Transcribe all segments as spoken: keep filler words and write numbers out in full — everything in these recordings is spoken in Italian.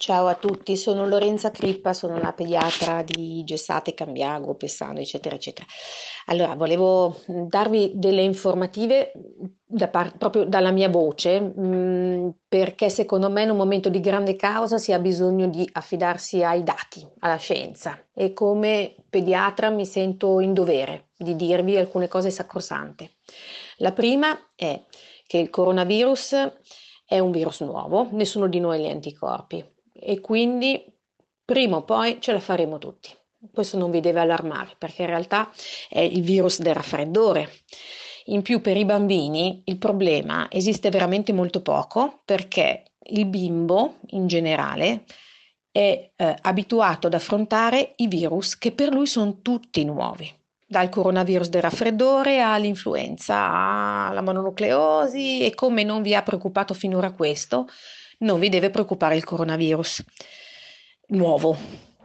Ciao a tutti, sono Lorenza Crippa, sono una pediatra di Gessate, Cambiago, Pessano, eccetera, eccetera. Allora, volevo mh, darvi delle informative mh, da par- proprio dalla mia voce, mh, perché secondo me in un momento di grande causa si ha bisogno di affidarsi ai dati, alla scienza e come pediatra mi sento in dovere di dirvi alcune cose sacrosante. La prima è che il coronavirus è un virus nuovo, nessuno di noi ha gli anticorpi e quindi prima o poi ce la faremo tutti. Questo non vi deve allarmare perché in realtà è il virus del raffreddore. In più per i bambini il problema esiste veramente molto poco perché il bimbo in generale è eh, abituato ad affrontare i virus che per lui sono tutti nuovi, dal coronavirus del raffreddore all'influenza, alla mononucleosi e come non vi ha preoccupato finora questo, non vi deve preoccupare il coronavirus nuovo.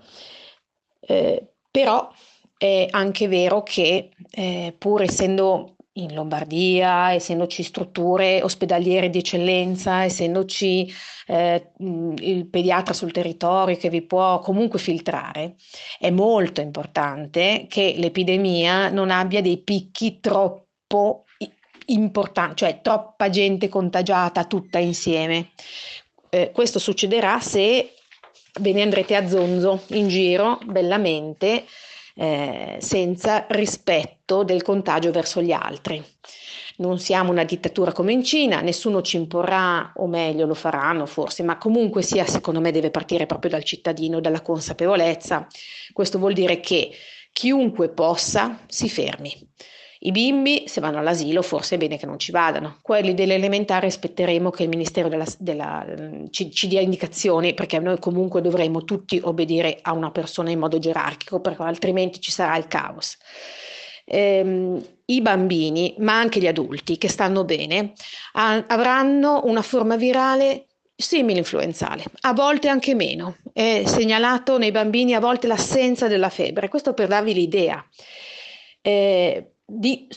Eh, però è anche vero che eh, pur essendo in Lombardia, essendoci strutture ospedaliere di eccellenza, essendoci eh, il pediatra sul territorio che vi può comunque filtrare, è molto importante che l'epidemia non abbia dei picchi troppo importanti, cioè troppa gente contagiata tutta insieme. Eh, questo succederà se ve ne andrete a zonzo in giro bellamente, eh, senza rispetto del contagio verso gli altri. Non siamo una dittatura come in Cina, nessuno ci imporrà, o meglio lo faranno forse, ma comunque sia, secondo me deve partire proprio dal cittadino, dalla consapevolezza. Questo vuol dire che chiunque possa si fermi. I bimbi, se vanno all'asilo, forse è bene che non ci vadano. Quelli dell'elementare aspetteremo che il Ministero della, della, ci, ci dia indicazioni, perché noi comunque dovremo tutti obbedire a una persona in modo gerarchico, perché altrimenti ci sarà il caos. Ehm, I bambini, ma anche gli adulti che stanno bene, ha, avranno una forma virale simile influenzale, a volte anche meno. È segnalato nei bambini a volte l'assenza della febbre. Questo per darvi l'idea. Eh, di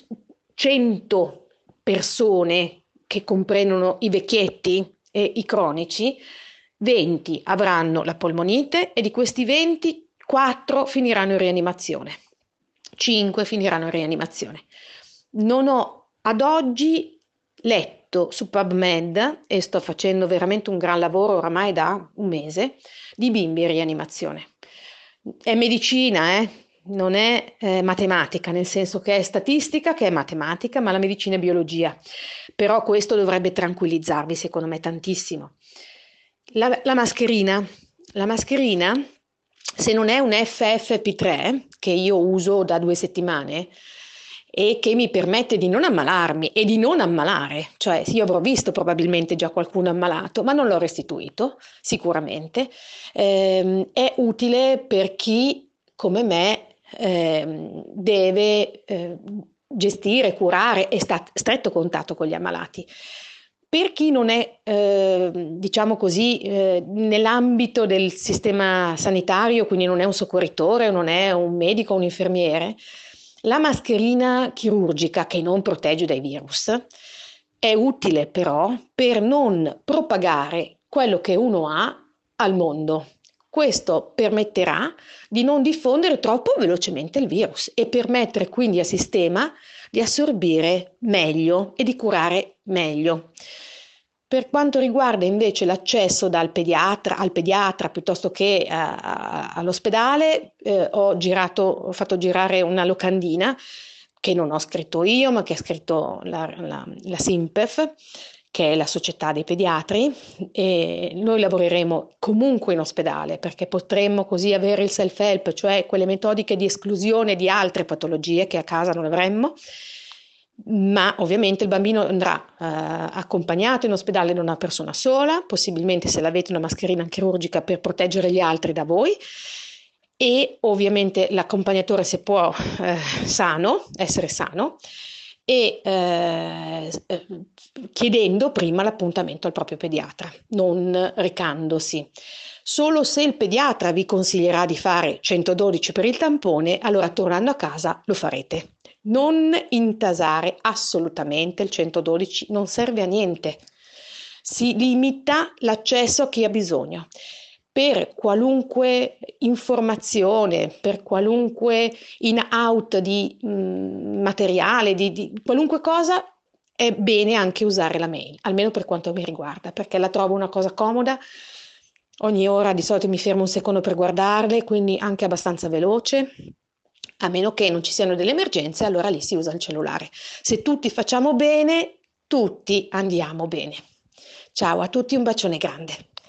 cento persone che comprendono i vecchietti e i cronici, venti avranno la polmonite e di questi venti, quattro finiranno in rianimazione, cinque finiranno in rianimazione. Non ho ad oggi letto su PubMed, e sto facendo veramente un gran lavoro oramai da un mese, di bimbi in rianimazione. È medicina, eh? Non è eh, matematica, nel senso che è statistica, che è matematica, ma la medicina è biologia. Però questo dovrebbe tranquillizzarvi, secondo me, tantissimo. La, la mascherina, la mascherina, se non è un F F P tre, che io uso da due settimane, e che mi permette di non ammalarmi e di non ammalare, cioè sì, io avrò visto probabilmente già qualcuno ammalato, ma non l'ho restituito, sicuramente, ehm, è utile per chi come me ehm, deve eh, gestire, curare e sta a stretto contatto con gli ammalati. Per chi non è, eh, diciamo così, eh, nell'ambito del sistema sanitario, quindi non è un soccorritore, non è un medico, un infermiere, la mascherina chirurgica che non protegge dai virus è utile però per non propagare quello che uno ha al mondo. Questo permetterà di non diffondere troppo velocemente il virus e permettere quindi al sistema di assorbire meglio e di curare meglio. Per quanto riguarda invece l'accesso dal pediatra al pediatra piuttosto che a- a- all'ospedale, eh, ho girato, ho fatto girare una locandina che non ho scritto io, ma che ha scritto la, la, la SINPEF, che è la società dei pediatri, e noi lavoreremo comunque in ospedale perché potremmo così avere il self-help, cioè quelle metodiche di esclusione di altre patologie che a casa non avremmo, ma ovviamente il bambino andrà eh, accompagnato in ospedale da una persona sola, possibilmente se l'avete una mascherina chirurgica per proteggere gli altri da voi e ovviamente l'accompagnatore se può eh, sano, essere sano e eh, eh, chiedendo prima l'appuntamento al proprio pediatra, non recandosi. Solo se il pediatra vi consiglierà di fare centododici per il tampone, allora tornando a casa lo farete. Non intasare assolutamente il centododici, non serve a niente. Si limita l'accesso a chi ha bisogno. per qualunque informazione, per qualunque in-out di mh, materiale, di, di qualunque cosa, è bene anche usare la mail, almeno per quanto mi riguarda, perché la trovo una cosa comoda. Ogni ora di solito mi fermo un secondo per guardarle, quindi anche abbastanza veloce. A meno che non ci siano delle emergenze, allora lì si usa il cellulare. Se tutti facciamo bene, tutti andiamo bene. Ciao a tutti, un bacione grande.